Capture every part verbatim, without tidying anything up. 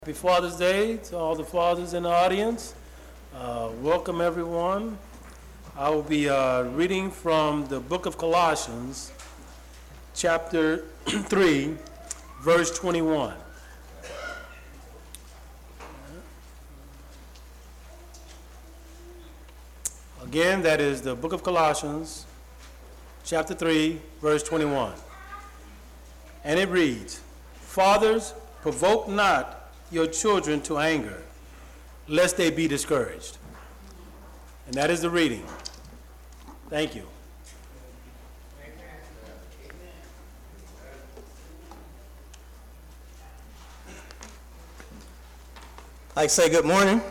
Happy Father's Day to all the fathers in the audience. Uh, welcome everyone. I will be uh, reading from the book of Colossians, chapter three, verse twenty-one. Again, that is the book of Colossians, chapter three, verse twenty-one. And it reads, "Fathers, provoke not your children to anger, lest they be discouraged." And that is the reading. Thank you. I'd like to say good morning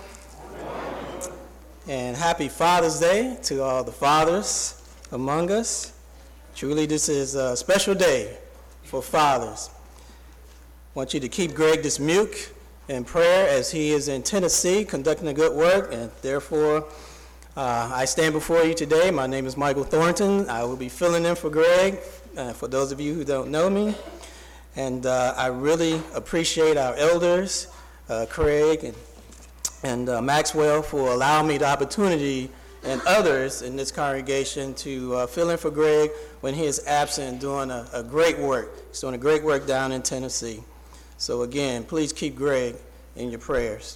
and happy Father's Day to all the fathers among us. Truly, this is a special day for fathers. I want you to keep Greg Dismuke in prayer as he is in Tennessee conducting a good work, and therefore uh, I stand before you today. My name is Michael Thornton. I will be filling in for Greg, uh, for those of you who don't know me. And uh, I really appreciate our elders, uh, Craig and, and uh, Maxwell, for allowing me the opportunity and others in this congregation to uh, fill in for Greg when he is absent and doing a, a great work. He's doing a great work down in Tennessee. So again, please keep Greg in your prayers.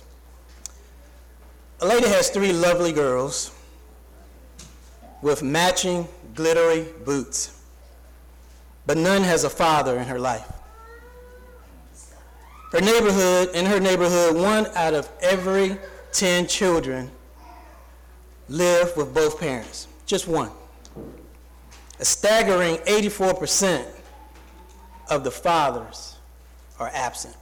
A lady has three lovely girls with matching glittery boots, but none has a father in her life. Her neighborhood, in her neighborhood, one out of every ten children live with both parents, just one. A staggering eighty-four percent of the fathers are absent.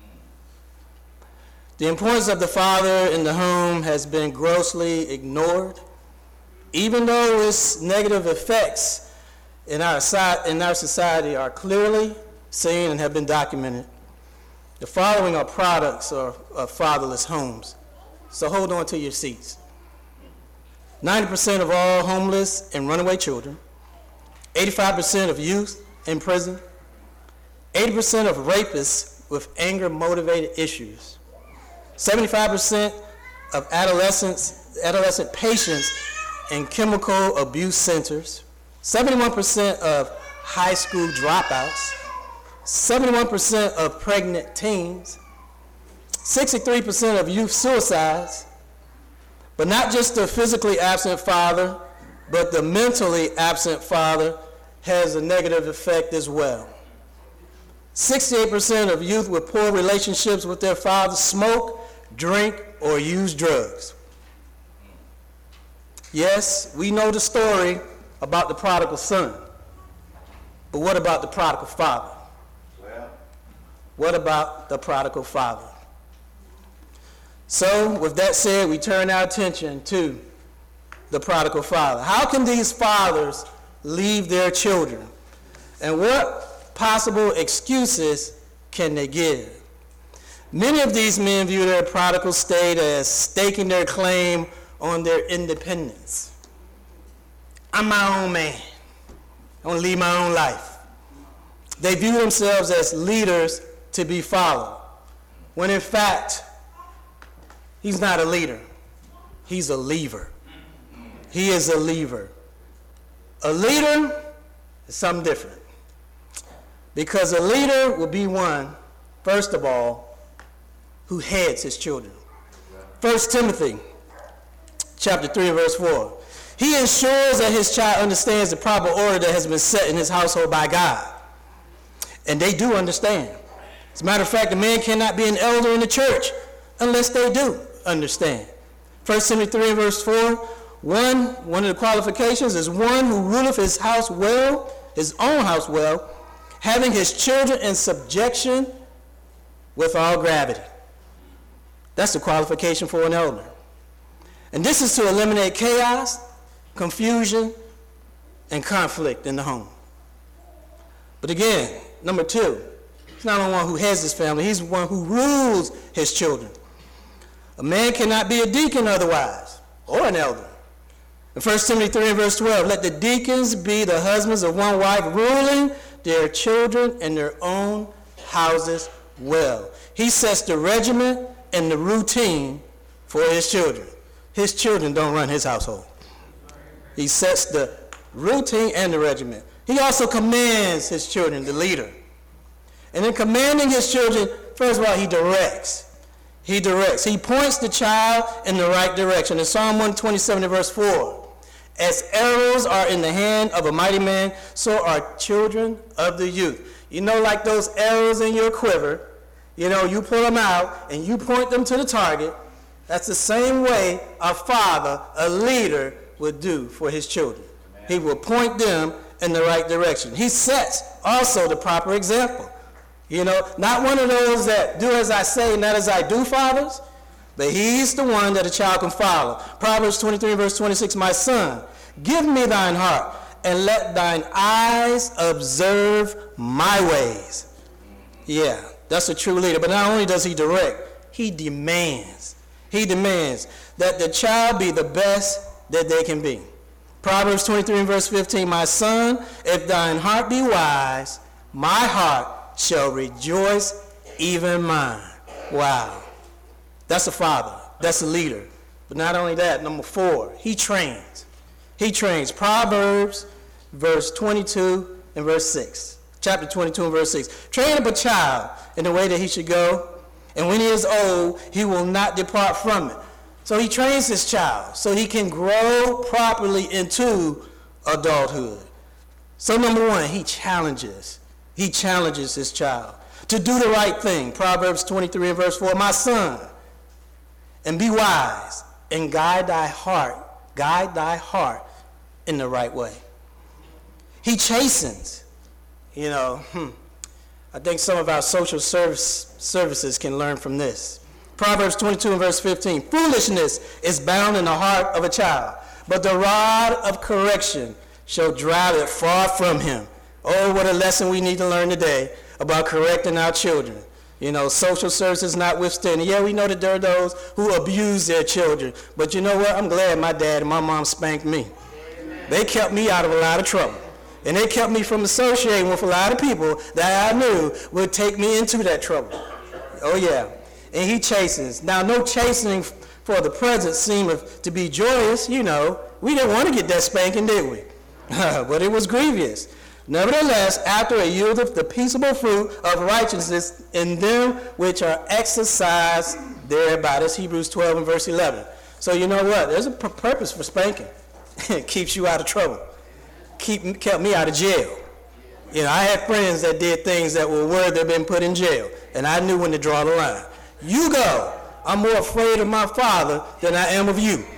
The importance of the father in the home has been grossly ignored, even though its negative effects in our, in our society are clearly seen and have been documented. The following are products of, of fatherless homes, so hold on to your seats. ninety percent of all homeless and runaway children, eighty-five percent of youth in prison, eighty percent of rapists with anger-motivated issues, seventy-five percent of adolescents, adolescent patients in chemical abuse centers, seventy-one percent of high school dropouts, seventy-one percent of pregnant teens, sixty-three percent of youth suicides, but not just the physically absent father, but the mentally absent father has a negative effect as well. sixty-eight percent of youth with poor relationships with their fathers smoke, drink, or use drugs. Yes, we know the story about the prodigal son, but what about the prodigal father? Well, what about the prodigal father? So, with that said, we turn our attention to the prodigal father. How can these fathers leave their children? And what possible excuses can they give? Many of these men view their prodigal state as staking their claim on their independence. I'm my own man. I want to lead my own life. They view themselves as leaders to be followed, when in fact, he's not a leader. He's a leaver. He is a leaver. A leader is something different. Because a leader will be one, first of all, who heads his children. First Timothy chapter three, verse four. He ensures that his child understands the proper order that has been set in his household by God. And they do understand. As a matter of fact, a man cannot be an elder in the church unless they do understand. First Timothy three, verse four. One, one of the qualifications is one who ruleth his house well, his own house well, having his children in subjection with all gravity. That's the qualification for an elder. And this is to eliminate chaos, confusion, and conflict in the home. But again, number two, he's not the one who heads his family, he's the one who rules his children. A man cannot be a deacon otherwise, or an elder. In First Timothy three and verse twelve, let the deacons be the husbands of one wife, ruling their children and their own houses well. He sets the regimen and the routine for his children. His children don't run his household. He sets the routine and the regimen. He also commands his children, the leader. And in commanding his children, first of all, he directs. He directs. He points the child in the right direction. In Psalm one twenty-seven, verse four, as arrows are in the hand of a mighty man, so are children of the youth. You know, like those arrows in your quiver, you know, you pull them out and you point them to the target. That's the same way a father, a leader, would do for his children. Amen. He will point them in the right direction. He sets also the proper example. You know, not one of those that do as I say, not as I do, fathers, but he's the one that a child can follow. Proverbs twenty-three, verse twenty-six, my son, give me thine heart, and let thine eyes observe my ways. Yeah, that's a true leader. But not only does he direct, he demands. He demands that the child be the best that they can be. Proverbs twenty-three, verse fifteen, my son, if thine heart be wise, my heart shall rejoice, even mine. Wow. That's a father. That's a leader. But not only that, number four, he trains. He trains. Proverbs, verse twenty-two and verse six. Chapter twenty-two and verse six. Train up a child in the way that he should go, and when he is old, he will not depart from it. So he trains his child so he can grow properly into adulthood. So number one, he challenges. He challenges his child to do the right thing. Proverbs twenty-three and verse four, my son, and be wise, and guide thy heart, guide thy heart in the right way. He chastens. You know, hmm, I think some of our social service services can learn from this. Proverbs twenty-two and verse fifteen, foolishness is bound in the heart of a child, but the rod of correction shall drive it far from him. Oh, what a lesson we need to learn today about correcting our children. You know, social services notwithstanding. Yeah, we know that there are those who abuse their children. But you know what? I'm glad my dad and my mom spanked me. Amen. They kept me out of a lot of trouble. And they kept me from associating with a lot of people that I knew would take me into that trouble. Oh, yeah. And he chastens. Now, no chastening for the present seemeth to be joyous. You know, we didn't want to get that spanking, did we? But it was grievous. Nevertheless, after it yieldeth the peaceable fruit of righteousness in them which are exercised thereby. That's Hebrews twelve and verse eleven. So you know what? There's a p- purpose for spanking. It keeps you out of trouble. Keep, kept me out of jail. You know, I had friends that did things that were worth they've been put in jail. And I knew when to draw the line. You go. I'm more afraid of my father than I am of you.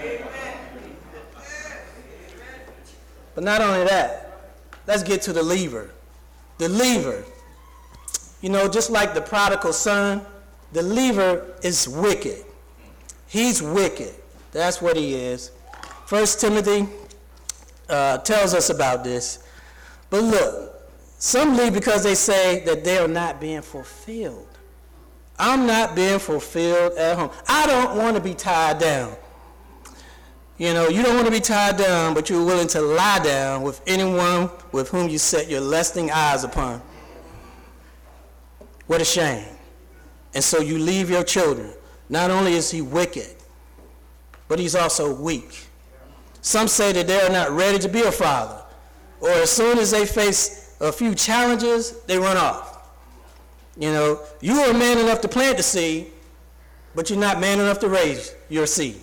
But not only that. Let's get to the lever. The lever. You know, just like the prodigal son, the lever is wicked. He's wicked. That's what he is. First Timothy uh, tells us about this. But look, some leave because they say that they are not being fulfilled. I'm not being fulfilled at home. I don't want to be tied down. You know, you don't want to be tied down, but you're willing to lie down with anyone with whom you set your lusting eyes upon. What a shame. And so you leave your children. Not only is he wicked, but he's also weak. Some say that they are not ready to be a father, or as soon as they face a few challenges, they run off. You know, you are man enough to plant the seed, but you're not man enough to raise your seed.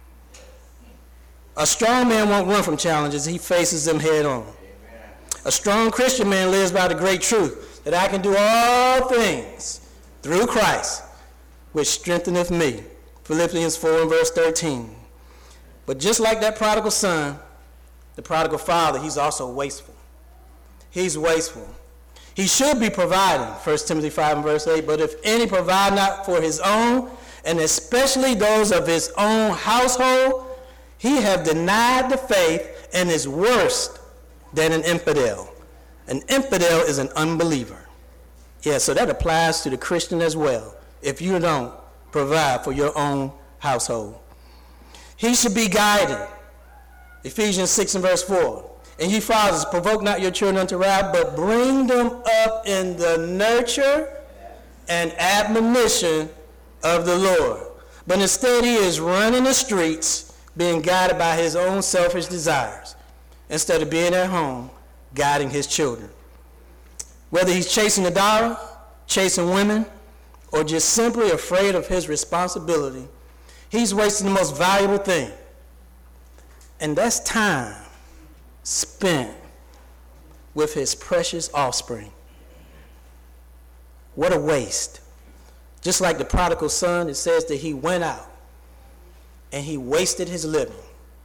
A strong man won't run from challenges. He faces them head on. Amen. A strong Christian man lives by the great truth that I can do all things through Christ, which strengtheneth me. Philippians four and verse thirteen. But just like that prodigal son, the prodigal father, he's also wasteful. He's wasteful. He should be providing, First Timothy five and verse eight, but if any provide not for his own, and especially those of his own household, he have denied the faith and is worse than an infidel. An infidel is an unbeliever. Yeah, so that applies to the Christian as well, if you don't provide for your own household. He should be guided. Ephesians six and verse four. And ye fathers, provoke not your children unto wrath, but bring them up in the nurture and admonition of the Lord. But instead he is running the streets, being guided by his own selfish desires, instead of being at home, guiding his children. Whether he's chasing a dollar, chasing women, or just simply afraid of his responsibility, he's wasting the most valuable thing. And that's time spent with his precious offspring. What a waste. Just like the prodigal son, it says that he went out and he wasted his living,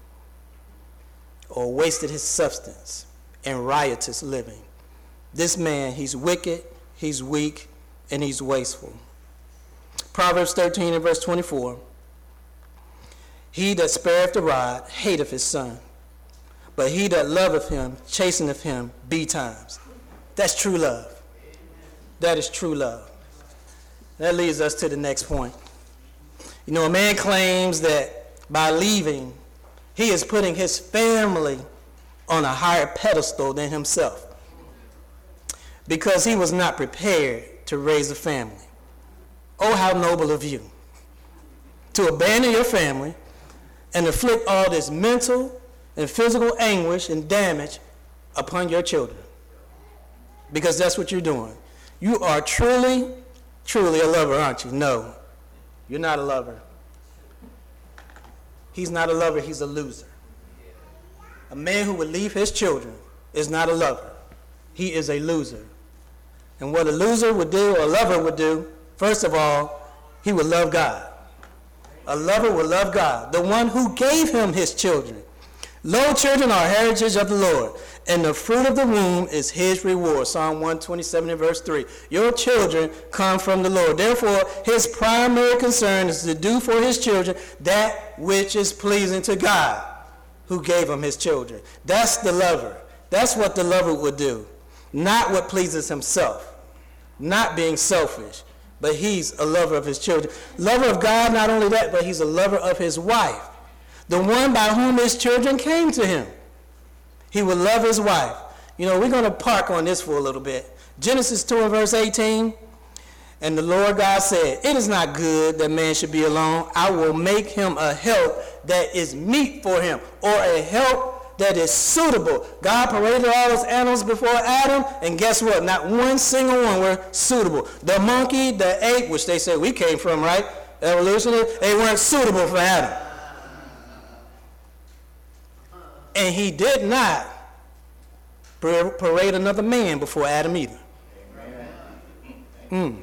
or wasted his substance in riotous living. This man, he's wicked, he's weak, and he's wasteful. Proverbs thirteen and verse twenty-four. He that spareth the rod hateth his son, but he that loveth him chasteneth him betimes. That's true love. That is true love. That leads us to the next point. You know, a man claims that by leaving, he is putting his family on a higher pedestal than himself, because he was not prepared to raise a family. Oh, how noble of you to abandon your family and inflict all this mental and physical anguish and damage upon your children, because that's what you're doing. You are truly, truly a lover, aren't you? No, you're not a lover. He's not a lover, he's a loser. A man who would leave his children is not a lover. He is a loser. And what a loser would do, or a lover would do, first of all, he would love God. A lover would love God, the one who gave him his children. Lo, children are heritage of the Lord, and the fruit of the womb is his reward. Psalm one twenty-seven and verse three. Your children come from the Lord. Therefore, his primary concern is to do for his children that which is pleasing to God, who gave him his children. That's the lover. That's what the lover would do. Not what pleases himself. Not being selfish. But he's a lover of his children. Lover of God, not only that, but he's a lover of his wife, the one by whom his children came to him. He would love his wife. You know, we're going to park on this for a little bit. Genesis two and verse eighteen. And the Lord God said, it is not good that man should be alone. I will make him a help that is meet for him, or a help that is suitable. God paraded all those animals before Adam, and guess what? Not one single one were suitable. The monkey, the ape, which they say we came from, right? Evolutionary, they weren't suitable for Adam. And he did not parade another man before Adam either. Mm.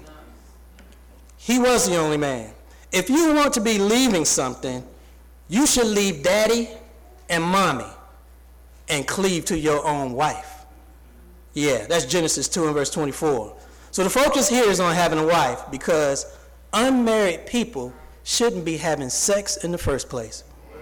He was the only man. If you want to be leaving something, you should leave daddy and mommy and cleave to your own wife. Yeah, that's Genesis two and verse twenty-four. So the focus here is on having a wife, because unmarried people shouldn't be having sex in the first place.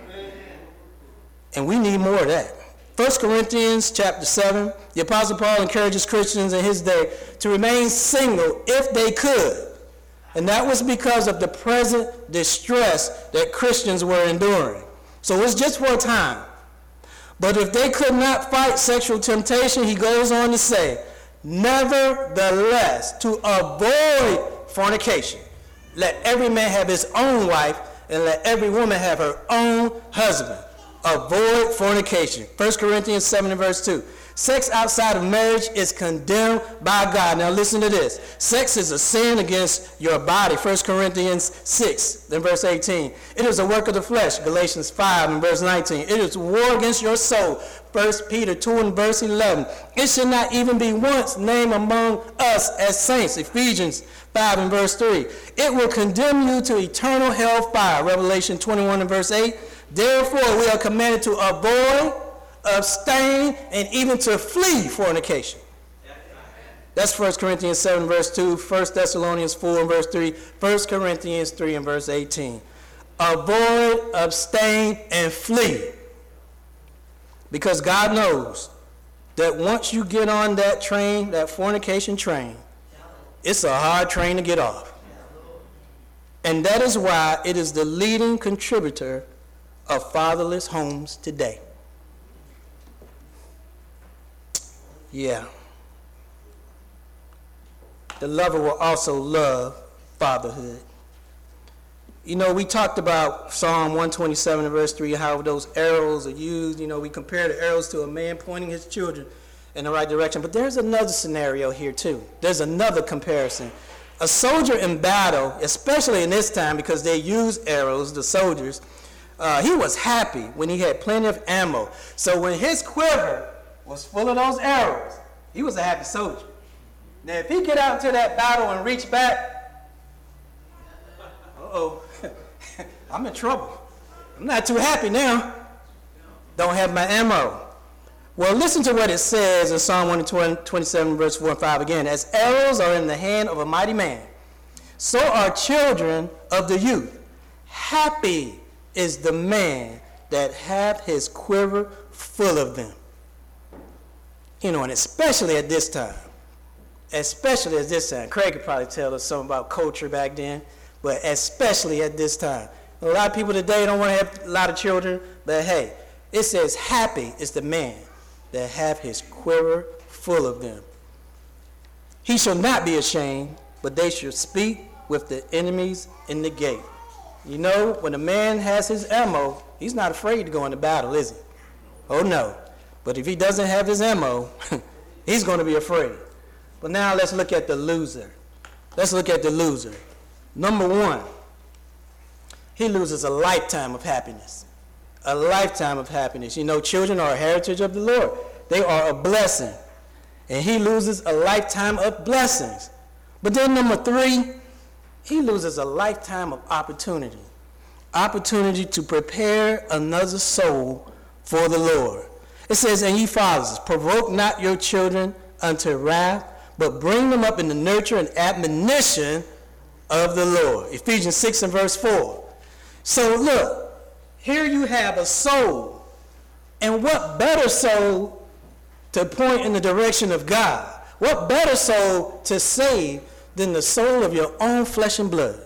And we need more of that. First Corinthians chapter seven, the Apostle Paul encourages Christians in his day to remain single if they could. And that was because of the present distress that Christians were enduring. So it's just for a time. But if they could not fight sexual temptation, he goes on to say, nevertheless, to avoid fornication, let every man have his own wife, and let every woman have her own husband. Avoid fornication. First Corinthians seven and verse two. Sex outside of marriage is condemned by God. Now listen to this. Sex is a sin against your body. First Corinthians six, then verse eighteen. It is a work of the flesh. Galatians five and verse nineteen. It is war against your soul. First Peter two and verse eleven. It should not even be once named among us as saints. Ephesians five and verse three. It will condemn you to eternal hell fire. Revelation twenty-one and verse eight. Therefore we are commanded to avoid, abstain, and even to flee fornication. That's First Corinthians seven verse two, First Thessalonians four and verse three, First Corinthians three and verse eighteen. Avoid, abstain, and flee. Because God knows that once you get on that train, that fornication train, it's a hard train to get off. And that is why it is the leading contributor of fatherless homes today. Yeah. the lover will also love fatherhood. You know, we talked about Psalm one twenty-seven and verse three, how those arrows are used. You know, we compare the arrows to a man pointing his children in the right direction. But there's another scenario here, too. There's another comparison. A soldier in battle, especially in this time because they use arrows, the soldiers, uh, he was happy when he had plenty of ammo. So when his quiver was full of those arrows, he was a happy soldier. Now, if he get out into that battle and reach back, uh-oh, I'm in trouble. I'm not too happy now. Don't have my ammo. Well, listen to what it says in Psalm one twenty-seven, verse four and five again. As arrows are in the hand of a mighty man, so are children of the youth. Happy is the man that hath his quiver full of them. You know, and especially at this time. Especially at this time. Craig could probably tell us something about culture back then, but especially at this time. A lot of people today don't want to have a lot of children, but hey, it says happy is the man that have his quiver full of them. He shall not be ashamed, but they shall speak with the enemies in the gate. You know, when a man has his ammo, he's not afraid to go into battle, is he? Oh no. But if he doesn't have his ammo, he's going to be afraid. But now let's look at the loser. Let's look at the loser. Number one, he loses a lifetime of happiness. A lifetime of happiness. You know, children are a heritage of the Lord. They are a blessing. And he loses a lifetime of blessings. But then number three, he loses a lifetime of opportunity. Opportunity to prepare another soul for the Lord. It says, and ye fathers, provoke not your children unto wrath, but bring them up in the nurture and admonition of the Lord. Ephesians six and verse four. So look, here you have a soul. And what better soul to point in the direction of God? What better soul to save than the soul of your own flesh and blood?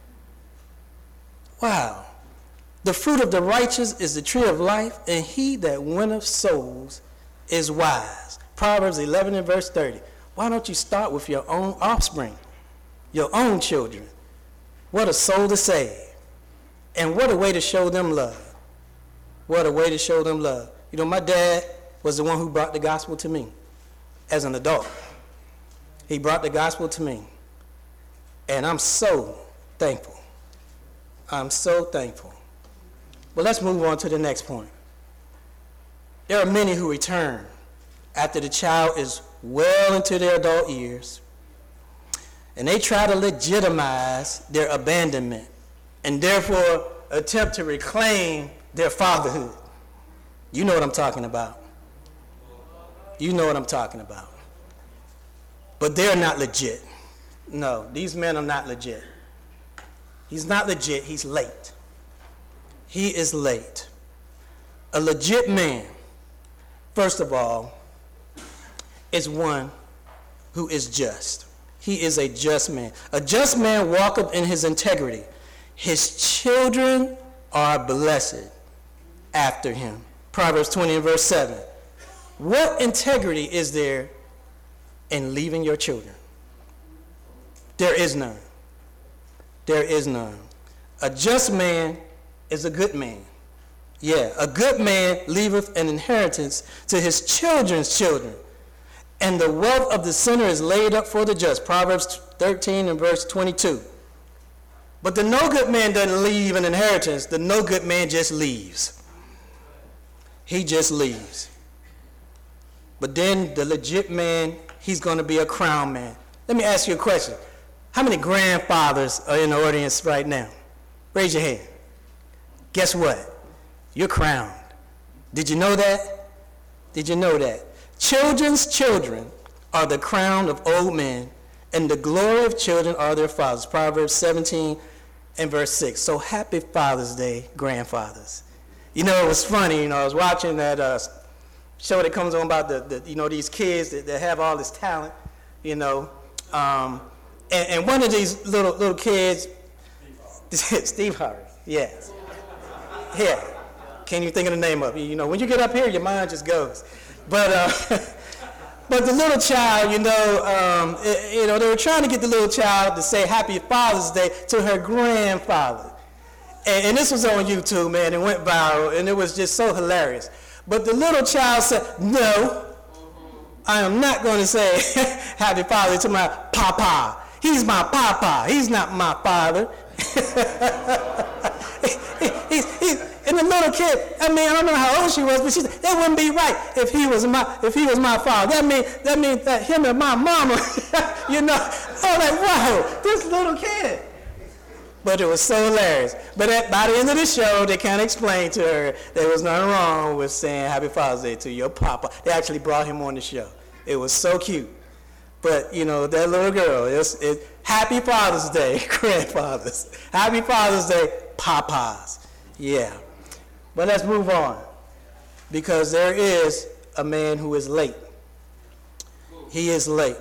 Wow. The fruit of the righteous is the tree of life, and he that winneth souls is wise. Proverbs eleven and verse thirty. Why don't you start with your own offspring, your own children? What a soul to save. And what a way to show them love. What a way to show them love. You know, my dad was the one who brought the gospel to me as an adult. He brought the gospel to me. And I'm so thankful. I'm so thankful. But let's move on to the next point. There are many who return after the child is well into their adult years, and they try to legitimize their abandonment and therefore attempt to reclaim their fatherhood. You know what I'm talking about. You know what I'm talking about. But they're not legit. No, these men are not legit. He's not legit, he's late. He is late. A legit man, first of all, is one who is just. He is a just man. A just man walketh in his integrity. His children are blessed after him. Proverbs twenty and verse seven. What integrity is there in leaving your children? There is none. There is none. A just man is a good man. Yeah, a good man leaveth an inheritance to his children's children, and the wealth of the sinner is laid up for the just. Proverbs thirteen and verse twenty-two. But the no good man doesn't leave an inheritance. The no good man just leaves. He just leaves. But then the legit man, he's going to be a crown man. Let me ask you a question. How many grandfathers are in the audience right now? Raise your hand. Guess what? You're crowned. Did you know that? Did you know that? Children's children are the crown of old men, and the glory of children are their fathers. Proverbs seventeen and verse six. So happy Father's Day, grandfathers. You know, it was funny, you know, I was watching that uh, show that comes on about the, the you know, these kids that, that have all this talent, you know. Um, and, and one of these little little kids, Steve Harvey, yes. Yeah. Can't even think of the name of it. You know, when you get up here, your mind just goes. But uh, But the little child, you know, um, it, you know, they were trying to get the little child to say Happy Father's Day to her grandfather. And, and this was on YouTube, man. It went viral, and it was just so hilarious. But the little child said, no, I am not going to say Happy Father's Day to my papa. He's my papa. He's not my father. he, he, he, and the little kid, I mean, I don't know how old she was, but she said, that wouldn't be right if he was my if he was my father. That means that means that him and my mama, you know. I was like, wow, this little kid. But it was so hilarious. But at, by the end of the show, they kind of explained to her there was nothing wrong with saying Happy Father's Day to your papa. They actually brought him on the show. It was so cute. But, you know, that little girl, it's, it, Happy Father's Day, grandfathers. Happy Father's Day, papas. Yeah. But let's move on. Because there is a man who is late. He is late.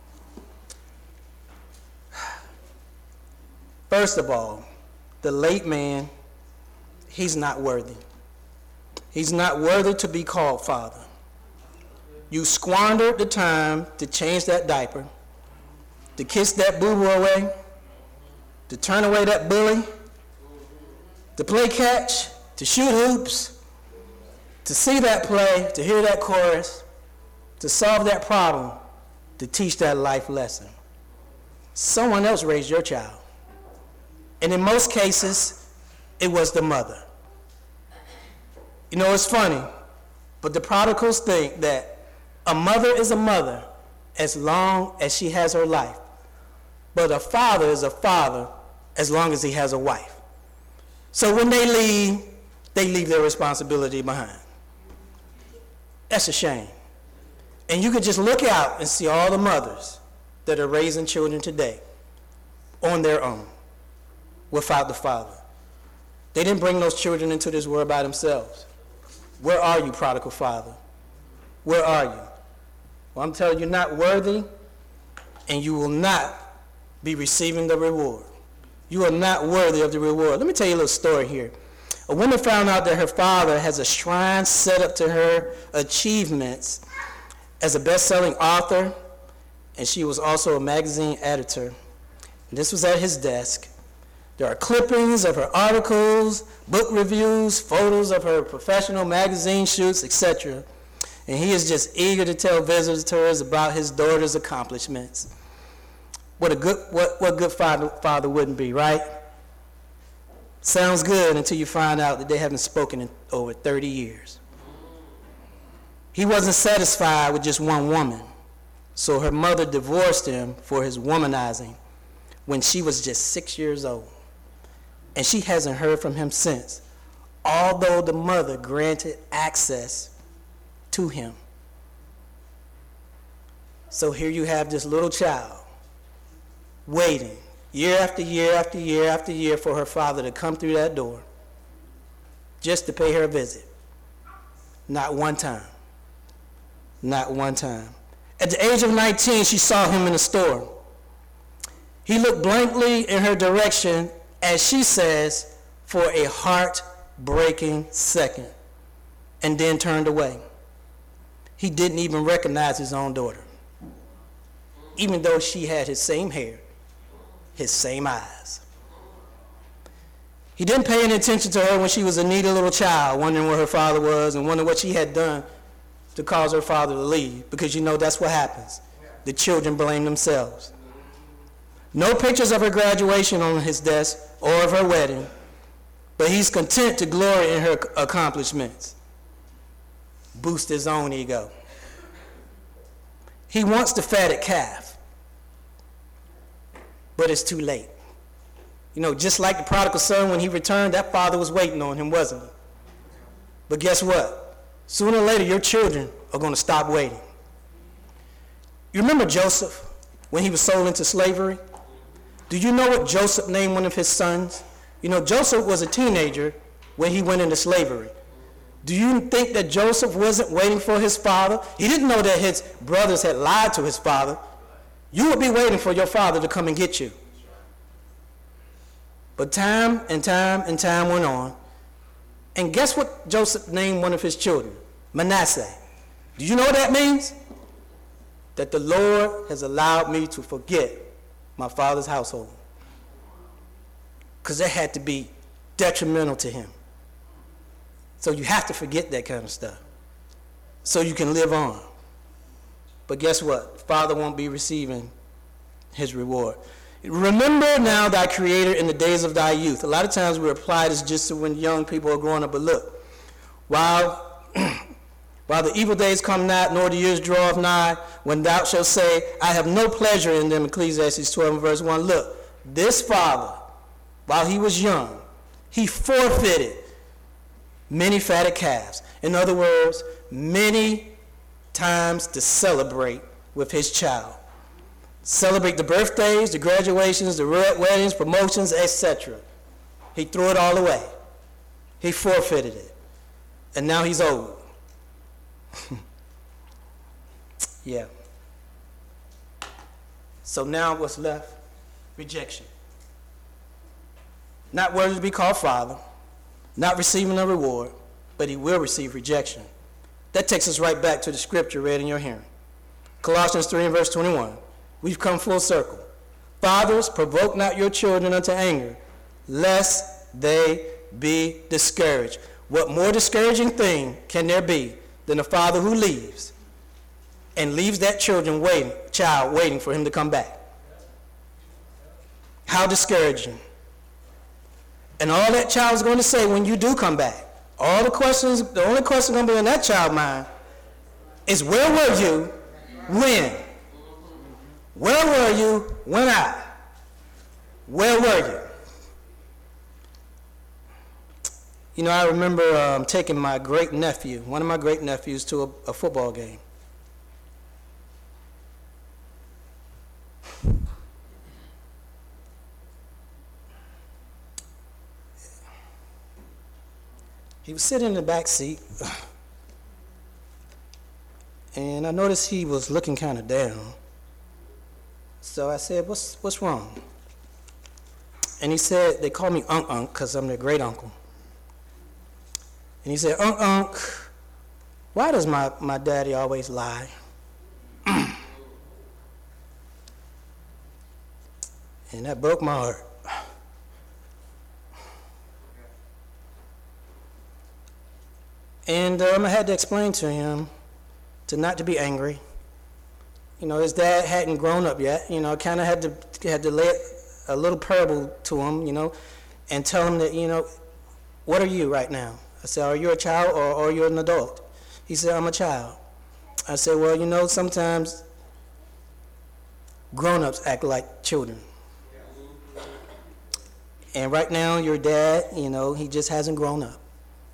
First of all, the late man, he's not worthy. He's not worthy to be called father. You squandered the time to change that diaper, to kiss that boo-boo away, to turn away that bully, to play catch, to shoot hoops, to see that play, to hear that chorus, to solve that problem, to teach that life lesson. Someone else raised your child. And in most cases, it was the mother. You know, it's funny, but the prodigals think that a mother is a mother as long as she has her life. But a father is a father as long as he has a wife. So when they leave, they leave their responsibility behind. That's a shame. And you could just look out and see all the mothers that are raising children today on their own, without the father. They didn't bring those children into this world by themselves. Where are you, prodigal father? Where are you? Well, I'm telling you, you're not worthy, and you will not be receiving the reward. You are not worthy of the reward. Let me tell you a little story here. A woman found out that her father has a shrine set up to her achievements as a best-selling author, and she was also a magazine editor. And this was at his desk. There are clippings of her articles, book reviews, photos of her professional magazine shoots, et cetera. And he is just eager to tell visitors about his daughter's accomplishments. What a good, what, what good father, father wouldn't be, right? Sounds good until you find out that they haven't spoken in over thirty years. He wasn't satisfied with just one woman, so her mother divorced him for his womanizing when she was just six years old. And she hasn't heard from him since, although the mother granted access to him. So here you have this little child waiting year after year after year after year for her father to come through that door just to pay her a visit. Not one time. Not one time. At the age of nineteen, she saw him in the store. He looked blankly in her direction, as she says, for a heart-breaking second, and then turned away. He didn't even recognize his own daughter, even though she had his same hair, his same eyes. He didn't pay any attention to her when she was a needy little child, wondering where her father was and wondering what she had done to cause her father to leave, because you know that's what happens. The children blame themselves. No pictures of her graduation on his desk or of her wedding, but he's content to glory in her accomplishments. Boost his own ego. He wants the fatted calf, but it's too late. You know, just like the prodigal son, when he returned, that father was waiting on him, wasn't he? But guess what? Sooner or later, your children are going to stop waiting. You remember Joseph when he was sold into slavery? Do you know what Joseph named one of his sons? You know, Joseph was a teenager when he went into slavery. Do you think that Joseph wasn't waiting for his father? He didn't know that his brothers had lied to his father. You would be waiting for your father to come and get you. But time and time and time went on. And guess what Joseph named one of his children? Manasseh. Do you know what that means? that the Lord has allowed me to forget my father's household, because that had to be detrimental to him. So you have to forget that kind of stuff so you can live on. But guess what? Father won't be receiving his reward. Remember now thy Creator in the days of thy youth. A lot of times we apply this just to when young people are growing up. But look, while while the evil days come not, nor the years draweth nigh, when thou shalt say, I have no pleasure in them, Ecclesiastes twelve and verse one. Look, this father, while he was young, he forfeited many fatted calves. In other words, many times to celebrate with his child. Celebrate the birthdays, the graduations, the weddings, promotions, et cetera. He threw it all away. He forfeited it. And now he's old. Yeah. So now what's left? Rejection. Not worthy to be called father, not receiving a reward, but he will receive rejection. That takes us right back to the scripture read in your hearing. Colossians three and verse twenty-one. We've come full circle. Fathers, provoke not your children unto anger, lest they be discouraged. What more discouraging thing can there be than a father who leaves and leaves that children waiting, child waiting for him to come back? How discouraging. And all that child is going to say when you do come back, all the questions, the only question going to be in that child's mind is, where were you when? Where were you when I? Where were you? You know, I remember um, taking my great nephew, one of my great nephews, to a, a football game. He was sitting in the back seat, and I noticed he was looking kind of down. So I said, what's what's wrong? And he said, they call me Unc Unc because I'm their great uncle. And he said, Unc Unc, why does my, my daddy always lie? And that broke my heart. And um, I had to explain to him to not to be angry. You know, his dad hadn't grown up yet. You know, kind of had to had to lay a little parable to him, you know, and tell him that, you know, what are you right now? I said, are you a child or, or are you an adult? He said, I'm a child. I said, well, you know, sometimes grown-ups act like children. And right now, your dad, you know, he just hasn't grown up.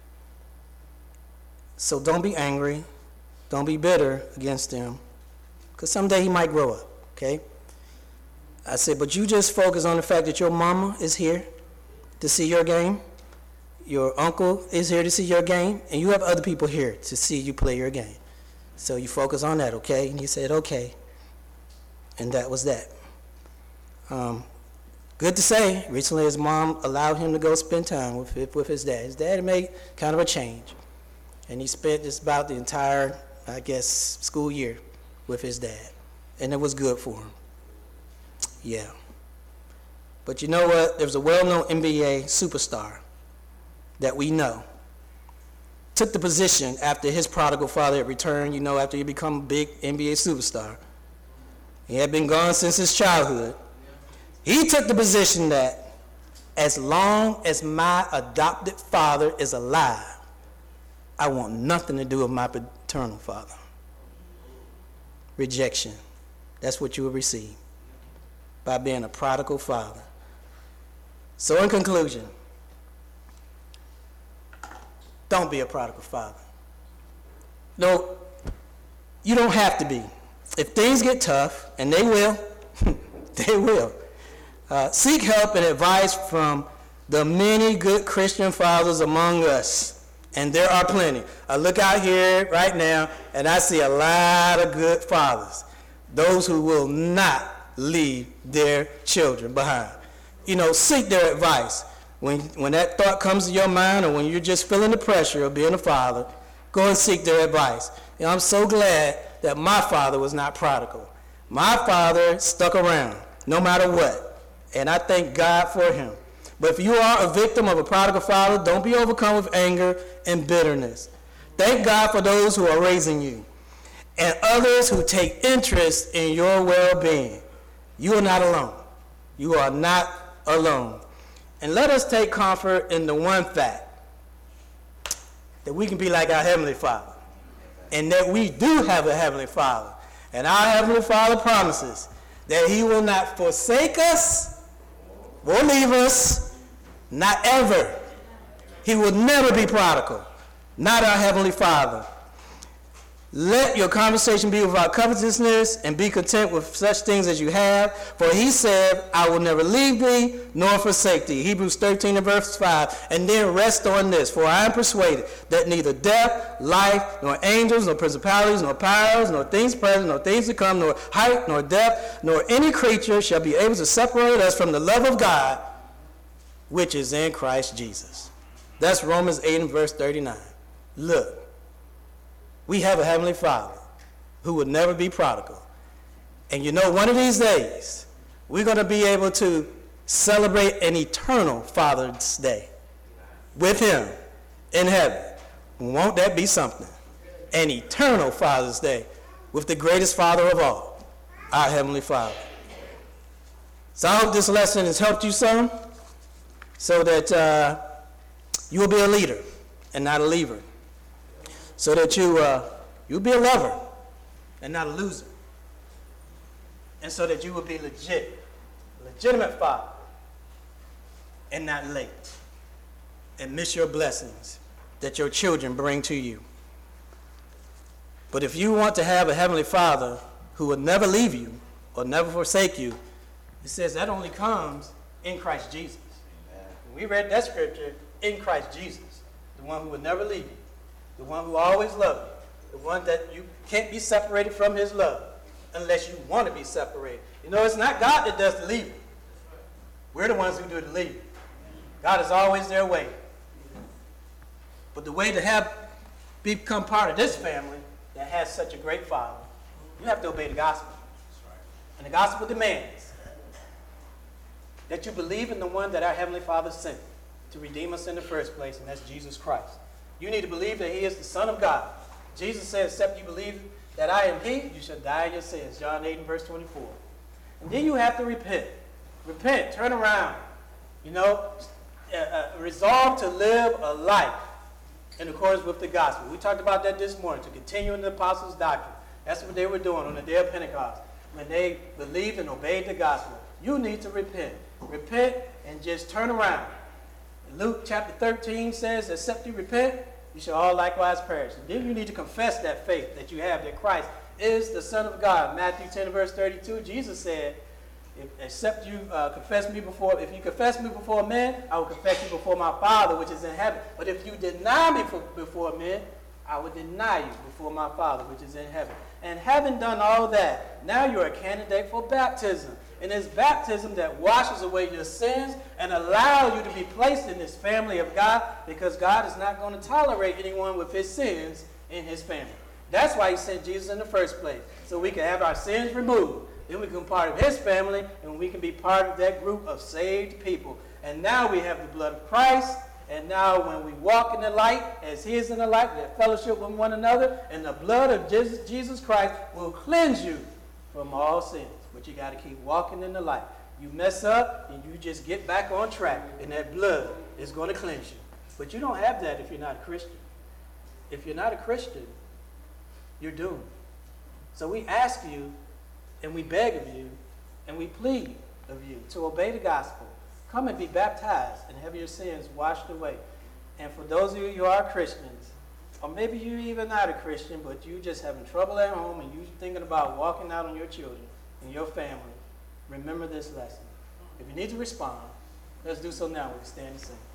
So don't be angry. Don't be bitter against him, because someday he might grow up, okay? I said, but you just focus on the fact that your mama is here to see your game, your uncle is here to see your game, and you have other people here to see you play your game. So you focus on that, okay? And he said, okay. And that was that. Um, good to say, recently his mom allowed him to go spend time with, with his dad. His dad made kind of a change. And he spent just about the entire, I guess, school year with his dad. And it was good for him. Yeah. But you know what? There's a well-known N B A superstar that we know. Took the position after his prodigal father had returned, you know, after he become a big N B A superstar. He had been gone since his childhood. He took the position that as long as my adopted father is alive, I want nothing to do with my paternal father. Rejection. That's what you will receive by being a prodigal father. So in conclusion, don't be a prodigal father. No, you don't have to be. If things get tough, and they will, they will, uh, seek help and advice from the many good Christian fathers among us. And there are plenty. I look out here right now, and I see a lot of good fathers. Those who will not leave their children behind. You know, seek their advice. When, when that thought comes to your mind, or when you're just feeling the pressure of being a father, go and seek their advice. You know, I'm so glad that my father was not prodigal. My father stuck around no matter what, and I thank God for him. But if you are a victim of a prodigal father, don't be overcome with anger and bitterness. Thank God for those who are raising you and others who take interest in your well-being. You are not alone. You are not alone. And let us take comfort in the one fact that we can be like our Heavenly Father, and that we do have a Heavenly Father. And our Heavenly Father promises that he will not forsake us or leave us, not ever. He will never be prodigal, not our Heavenly Father. Let your conversation be without covetousness, and be content with such things as you have. For he said, I will never leave thee nor forsake thee. Hebrews thirteen and verse five. And then rest on this. For I am persuaded that neither death, life, nor angels, nor principalities, nor powers, nor things present, nor things to come, nor height, nor depth, nor any creature shall be able to separate us from the love of God, which is in Christ Jesus. That's Romans eight and verse thirty-nine. Look. We have a Heavenly Father who would never be prodigal. And you know, one of these days, we're going to be able to celebrate an eternal Father's Day with him in heaven. Won't that be something? An eternal Father's Day with the greatest Father of all, our Heavenly Father. So I hope this lesson has helped you some, so that uh, you will be a leader and not a leaver. So that you, uh, you'll be a lover and not a loser. And so that you will be legit, a legitimate father, and not late, and miss your blessings that your children bring to you. But if you want to have a Heavenly Father who will never leave you or never forsake you, it says that only comes in Christ Jesus. When we read that scripture, in Christ Jesus, the one who will never leave you, the one who always loved you, the one that you can't be separated from his love unless you want to be separated. You know, it's not God that does the leaving. We're the ones who do the leaving. God is always their way. But the way to have become part of this family that has such a great Father, you have to obey the gospel. And the gospel demands that you believe in the one that our Heavenly Father sent to redeem us in the first place, and that's Jesus Christ. You need to believe that he is the Son of God. Jesus said, except you believe that I am he, you shall die in your sins. John eight and verse twenty-four. And then you have to repent. Repent, turn around. You know, uh, uh, resolve to live a life in accordance with the gospel. We talked about that this morning, to continue in the apostles' doctrine. That's what they were doing on the day of Pentecost, when they believed and obeyed the gospel. You need to repent. Repent and just turn around. Luke chapter thirteen says, except you repent, you shall all likewise perish. And then you need to confess that faith that you have, that Christ is the Son of God. Matthew ten verse thirty-two, Jesus said, if, except you uh, confess me before, if you confess me before men, I will confess you before my Father which is in heaven. But if you deny me for, before men, I will deny you before my Father which is in heaven. And having done all that, now you're a candidate for baptism. And it's baptism that washes away your sins and allows you to be placed in this family of God, because God is not going to tolerate anyone with his sins in his family. That's why he sent Jesus in the first place, so we can have our sins removed. Then we can be part of his family, and we can be part of that group of saved people. And now we have the blood of Christ, and now when we walk in the light, as he is in the light, we have fellowship with one another, and the blood of Jesus Christ will cleanse you from all sins. But you got to keep walking in the light. You mess up, and you just get back on track, and that blood is going to cleanse you. But you don't have that if you're not a Christian. If you're not a Christian, you're doomed. So we ask you, and we beg of you, and we plead of you to obey the gospel. Come and be baptized and have your sins washed away. And for those of you who are Christians, or maybe you're even not a Christian, but you just having trouble at home and you're thinking about walking out on your children and your family, remember this lesson. If you need to respond, let's do so now. We can stand and sing.